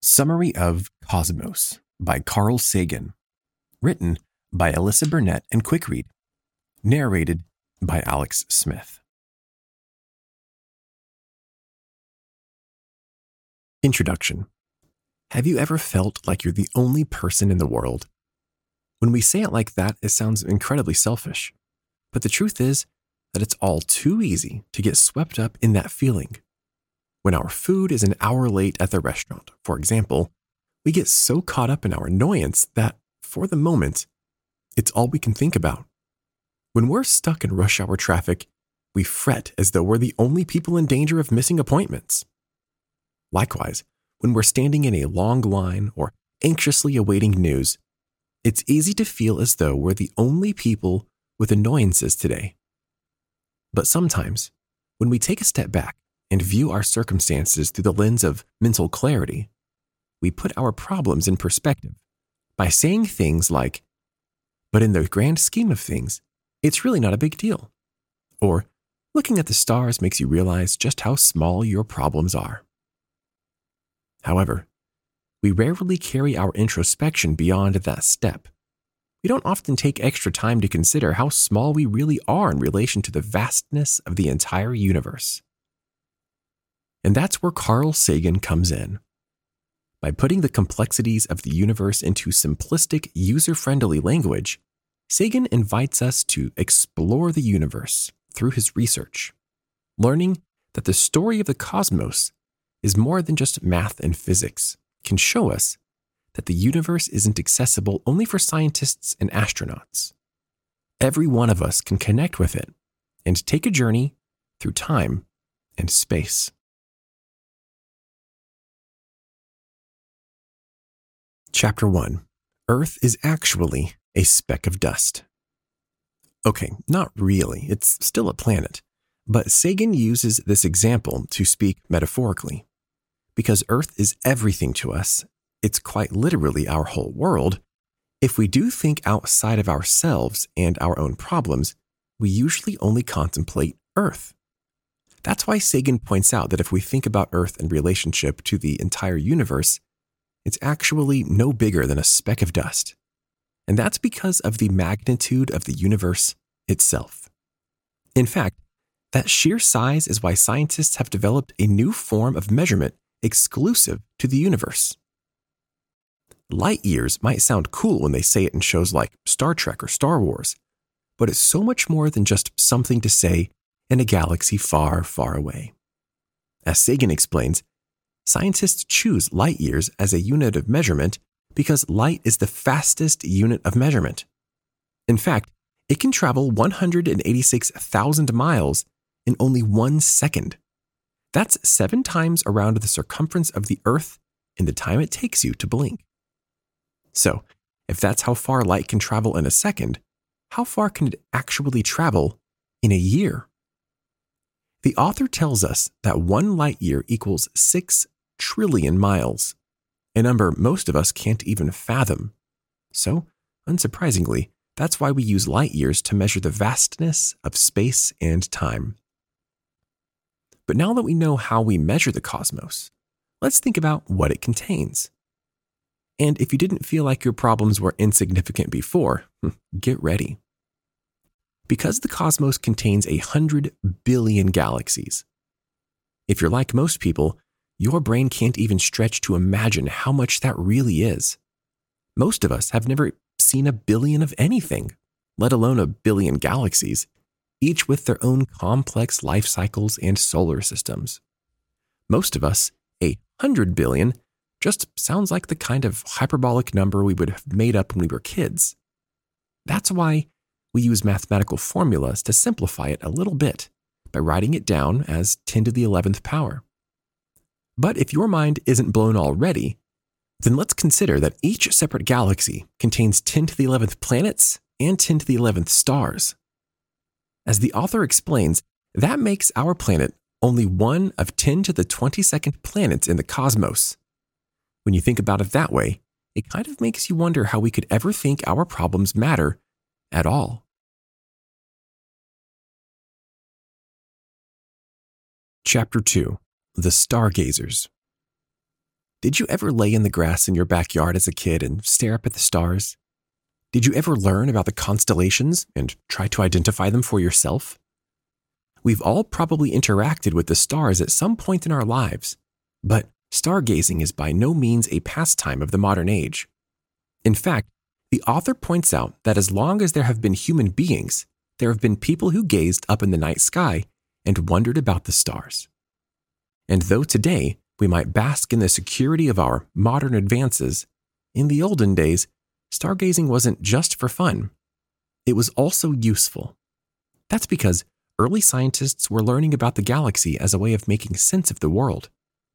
Summary of Cosmos by Carl Sagan. Written by Alyssa Burnett and Quickread. Narrated by Alex Smith. Introduction. Have you ever felt like you're the only person in the world? When we say it like that, it sounds incredibly selfish. But the truth is that it's all too easy to get swept up in that feeling. When our food is an hour late at the restaurant, for example, we get so caught up in our annoyance that, for the moment, it's all we can think about. When we're stuck in rush hour traffic, we fret as though we're the only people in danger of missing appointments. Likewise, when we're standing in a long line or anxiously awaiting news, it's easy to feel as though we're the only people with annoyances today. But sometimes, when we take a step back and view our circumstances through the lens of mental clarity, we put our problems in perspective by saying things like, "But in the grand scheme of things, it's really not a big deal." Or, "Looking at the stars makes you realize just how small your problems are." However, we rarely carry our introspection beyond that step. We don't often take extra time to consider how small we really are in relation to the vastness of the entire universe. And that's where Carl Sagan comes in. By putting the complexities of the universe into simplistic, user-friendly language, Sagan invites us to explore the universe through his research, learning that the story of the cosmos is more than just math and physics, can show us that the universe isn't accessible only for scientists and astronauts. Every one of us can connect with it and take a journey through time and space. Chapter 1. Earth is actually a speck of dust. Okay, not really. It's still a planet. But Sagan uses this example to speak metaphorically. Because Earth is everything to us, it's quite literally our whole world. If we do think outside of ourselves and our own problems, we usually only contemplate Earth. That's why Sagan points out that if we think about Earth in relationship to the entire universe, it's actually no bigger than a speck of dust. And that's because of the magnitude of the universe itself. In fact, that sheer size is why scientists have developed a new form of measurement exclusive to the universe. Light years might sound cool when they say it in shows like Star Trek or Star Wars, but it's so much more than just something to say in a galaxy far, far away. As Sagan explains, scientists choose light years as a unit of measurement because light is the fastest unit of measurement. In fact, it can travel 186,000 miles in only 1 second. That's 7 times around the circumference of the Earth in the time it takes you to blink. So, if that's how far light can travel in a second, how far can it actually travel in a year? The author tells us that 1 light year equals 6 trillion miles, a number most of us can't even fathom. So, unsurprisingly, that's why we use light years to measure the vastness of space and time. But now that we know how we measure the cosmos, let's think about what it contains. And if you didn't feel like your problems were insignificant before, get ready. Because the cosmos contains 100 billion galaxies. If you're like most people, your brain can't even stretch to imagine how much that really is. Most of us have never seen a billion of anything, let alone a billion galaxies, each with their own complex life cycles and solar systems. Most of us, 100 billion, just sounds like the kind of hyperbolic number we would have made up when we were kids. That's why we use mathematical formulas to simplify it a little bit by writing it down as 10 to the 11th power. But if your mind isn't blown already, then let's consider that each separate galaxy contains 10 to the 11th planets and 10 to the 11th stars. As the author explains, that makes our planet only one of 10 to the 22nd planets in the cosmos. When you think about it that way, it kind of makes you wonder how we could ever think our problems matter at all. Chapter 2. The Stargazers. Did you ever lay in the grass in your backyard as a kid and stare up at the stars? Did you ever learn about the constellations and try to identify them for yourself? We've all probably interacted with the stars at some point in our lives, but stargazing is by no means a pastime of the modern age. In fact, the author points out that as long as there have been human beings, there have been people who gazed up in the night sky and wondered about the stars. And though today we might bask in the security of our modern advances, in the olden days, stargazing wasn't just for fun. It was also useful. That's because early scientists were learning about the galaxy as a way of making sense of the world.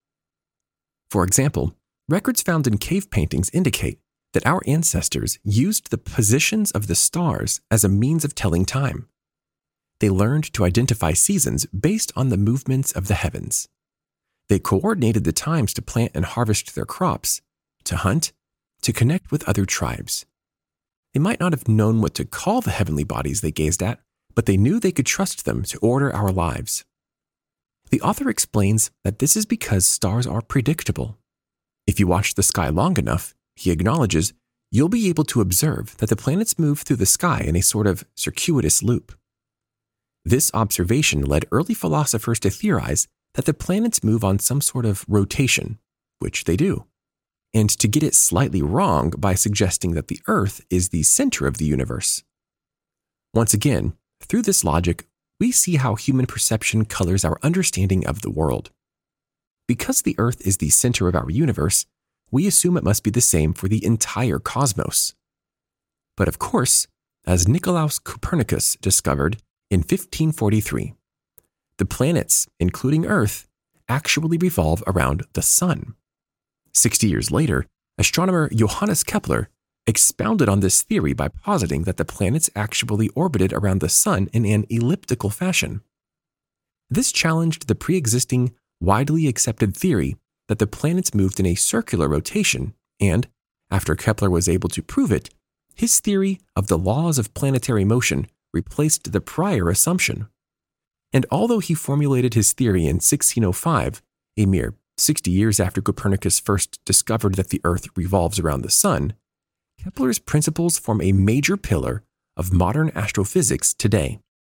For example, records found in cave paintings indicate that our ancestors used the positions of the stars as a means of telling time. They learned to identify seasons based on the movements of the heavens. They coordinated the times to plant and harvest their crops, to hunt, to connect with other tribes. They might not have known what to call the heavenly bodies they gazed at, but they knew they could trust them to order our lives. The author explains that this is because stars are predictable. If you watch the sky long enough, he acknowledges, you'll be able to observe that the planets move through the sky in a sort of circuitous loop. This observation led early philosophers to theorize that the planets move on some sort of rotation, which they do, and to get it slightly wrong by suggesting that the Earth is the center of the universe. Once again, through this logic, we see how human perception colors our understanding of the world. Because the Earth is the center of our universe, we assume it must be the same for the entire cosmos. But of course, as Nicolaus Copernicus discovered in 1543, the planets, including Earth, actually revolve around the Sun. 60 years later, astronomer Johannes Kepler expounded on this theory by positing that the planets actually orbited around the Sun in an elliptical fashion. This challenged the pre-existing, widely accepted theory that the planets moved in a circular rotation, and, after Kepler was able to prove it, his theory of the laws of planetary motion replaced the prior assumption. And although he formulated his theory in 1605, a mere 60 years after Copernicus first discovered that the Earth revolves around the Sun, Kepler's principles form a major pillar of modern astrophysics today.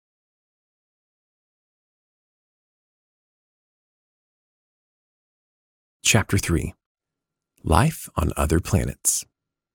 Chapter 3. Life on Other Planets.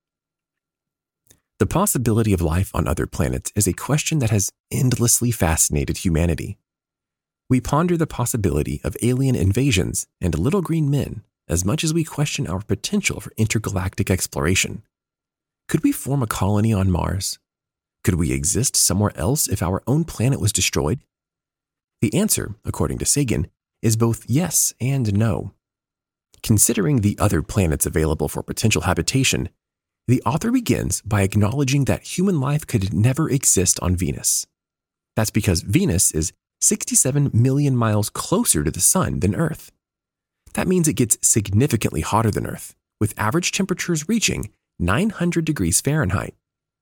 The possibility of life on other planets is a question that has endlessly fascinated humanity. We ponder the possibility of alien invasions and little green men as much as we question our potential for intergalactic exploration. Could we form a colony on Mars? Could we exist somewhere else if our own planet was destroyed? The answer, according to Sagan, is both yes and no. Considering the other planets available for potential habitation, the author begins by acknowledging that human life could never exist on Venus. That's because Venus is 67 million miles closer to the Sun than Earth. That means it gets significantly hotter than Earth, with average temperatures reaching 900 degrees Fahrenheit.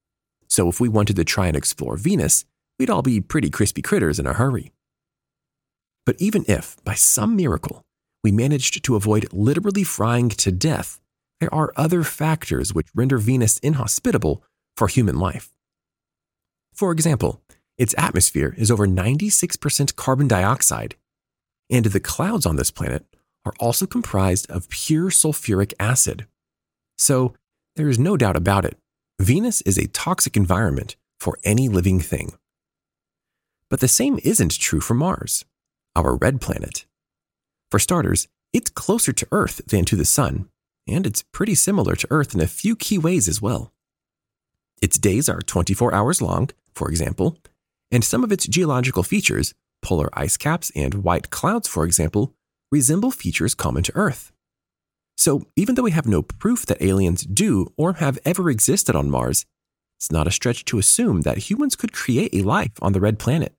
So if we wanted to try and explore Venus, we'd all be pretty crispy critters in a hurry. But even if, by some miracle, we managed to avoid literally frying to death, there are other factors which render Venus inhospitable for human life. For example, its atmosphere is over 96% carbon dioxide, and the clouds on this planet are also comprised of pure sulfuric acid. So, there is no doubt about it, Venus is a toxic environment for any living thing. But the same isn't true for Mars, our red planet. For starters, it's closer to Earth than to the Sun, and it's pretty similar to Earth in a few key ways as well. Its days are 24 hours long, for example, and some of its geological features, polar ice caps and white clouds, for example, resemble features common to Earth. So even though we have no proof that aliens do or have ever existed on Mars, it's not a stretch to assume that humans could create a life on the red planet.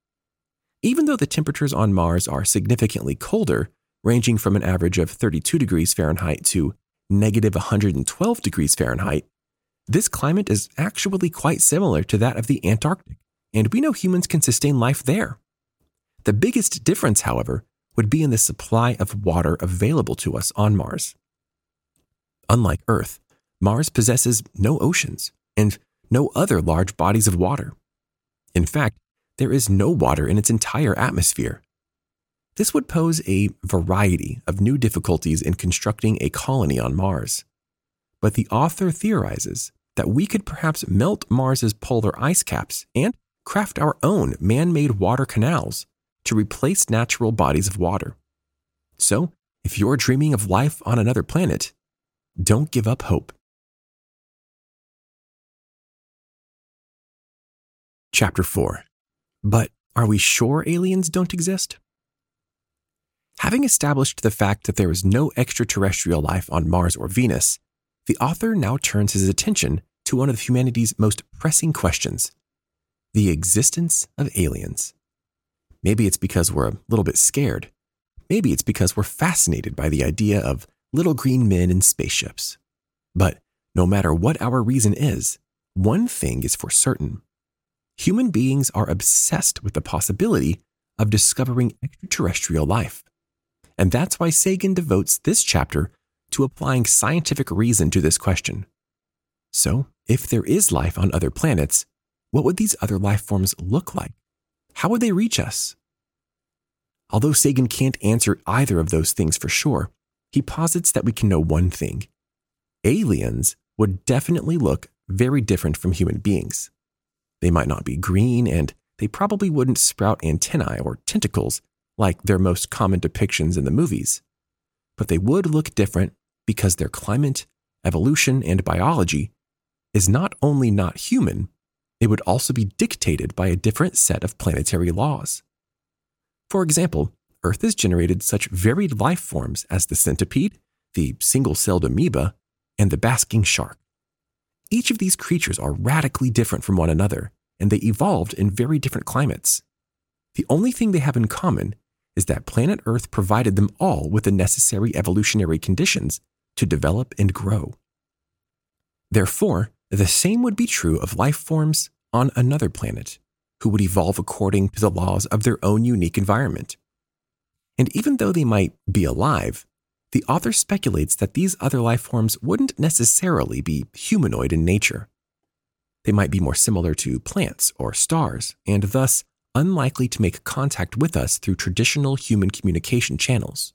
Even though the temperatures on Mars are significantly colder, ranging from an average of 32 degrees Fahrenheit to negative 112 degrees Fahrenheit, this climate is actually quite similar to that of the Antarctic, and we know humans can sustain life there. The biggest difference, however, would be in the supply of water available to us on Mars. Unlike Earth, Mars possesses no oceans and no other large bodies of water. In fact, there is no water in its entire atmosphere. This would pose a variety of new difficulties in constructing a colony on Mars. But the author theorizes that we could perhaps melt Mars's polar ice caps and craft our own man-made water canals to replace natural bodies of water. So, if you're dreaming of life on another planet, don't give up hope. Chapter 4. But are we sure aliens don't exist? Having established the fact that there is no extraterrestrial life on Mars or Venus, the author now turns his attention to one of humanity's most pressing questions: the existence of aliens. Maybe it's because we're a little bit scared. Maybe it's because we're fascinated by the idea of little green men in spaceships. But no matter what our reason is, one thing is for certain. Human beings are obsessed with the possibility of discovering extraterrestrial life. And that's why Sagan devotes this chapter to applying scientific reason to this question. So, if there is life on other planets, what would these other life forms look like? How would they reach us? Although Sagan can't answer either of those things for sure, he posits that we can know one thing. Aliens would definitely look very different from human beings. They might not be green, and they probably wouldn't sprout antennae or tentacles like their most common depictions in the movies. But they would look different because their climate, evolution, and biology is not only not human, it would also be dictated by a different set of planetary laws. For example, Earth has generated such varied life forms as the centipede, the single-celled amoeba, and the basking shark. Each of these creatures are radically different from one another, and they evolved in very different climates. The only thing they have in common is that planet Earth provided them all with the necessary evolutionary conditions to develop and grow. Therefore, the same would be true of life forms on another planet, who would evolve according to the laws of their own unique environment. And even though they might be alive, the author speculates that these other life forms wouldn't necessarily be humanoid in nature. They might be more similar to plants or stars, and thus unlikely to make contact with us through traditional human communication channels.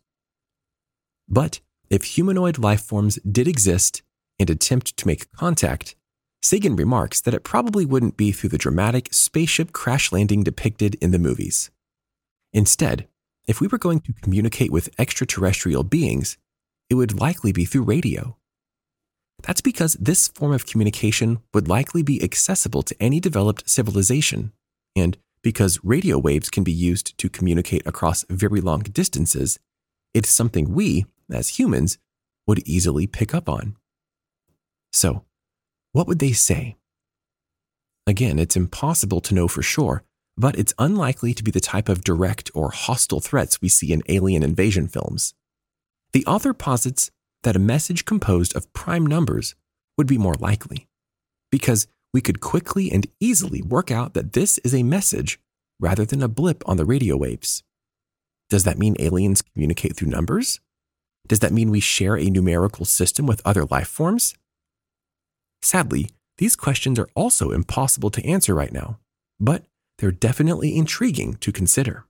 But if humanoid life forms did exist and attempt to make contact, Sagan remarks that it probably wouldn't be through the dramatic spaceship crash landing depicted in the movies. Instead, if we were going to communicate with extraterrestrial beings, it would likely be through radio. That's because this form of communication would likely be accessible to any developed civilization, and because radio waves can be used to communicate across very long distances, it's something we, as humans, would easily pick up on. So, what would they say? Again, it's impossible to know for sure, but it's unlikely to be the type of direct or hostile threats we see in alien invasion films. The author posits that a message composed of prime numbers would be more likely, because we could quickly and easily work out that this is a message rather than a blip on the radio waves. Does that mean aliens communicate through numbers? Does that mean we share a numerical system with other life forms? Sadly, these questions are also impossible to answer right now, but they're definitely intriguing to consider.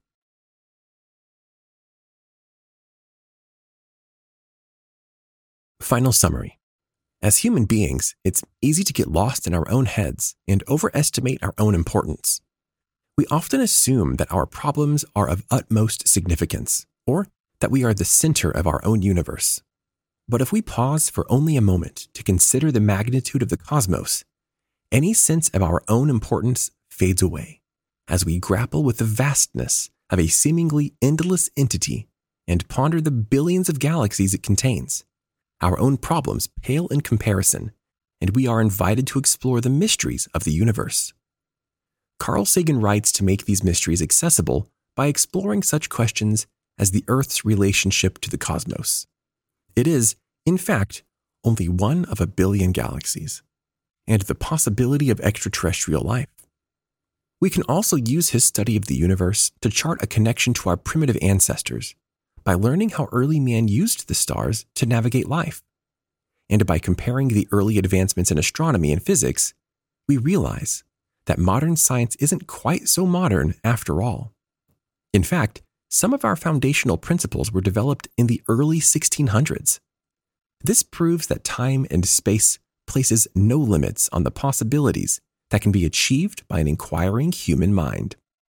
Final summary. As human beings, it's easy to get lost in our own heads and overestimate our own importance. We often assume that our problems are of utmost significance, or that we are the center of our own universe. But if we pause for only a moment to consider the magnitude of the cosmos, any sense of our own importance fades away as we grapple with the vastness of a seemingly endless entity and ponder the billions of galaxies it contains. Our own problems pale in comparison, and we are invited to explore the mysteries of the universe. Carl Sagan writes to make these mysteries accessible by exploring such questions as the Earth's relationship to the cosmos. It is, in fact, only one of a billion galaxies, and the possibility of extraterrestrial life. We can also use his study of the universe to chart a connection to our primitive ancestors by learning how early man used the stars to navigate life. and by comparing the early advancements in astronomy and physics, we realize that modern science isn't quite so modern after all. In fact, some of our foundational principles were developed in the early 1600s. This proves that time and space places no limits on the possibilities that can be achieved by an inquiring human mind.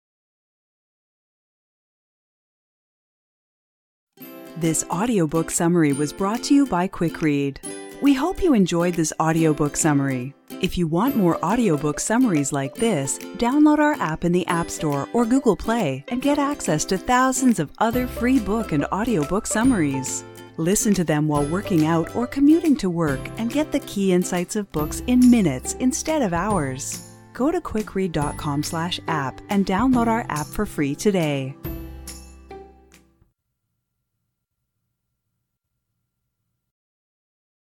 This audiobook summary was brought to you by Quick Read. We hope you enjoyed this audiobook summary. If you want more audiobook summaries like this, download our app in the App Store or Google Play and get access to thousands of other free book and audiobook summaries. Listen to them while working out or commuting to work and get the key insights of books in minutes instead of hours. Go to quickread.com/app and download our app for free today.